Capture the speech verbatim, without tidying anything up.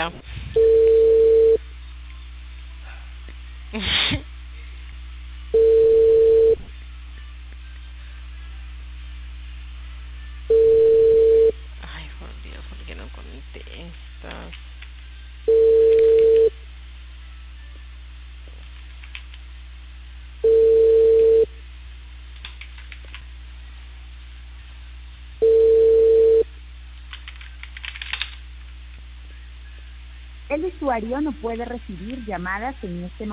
ya. Ay, por Dios, ¿por qué no contestas? El usuario no puede recibir llamadas en este momento.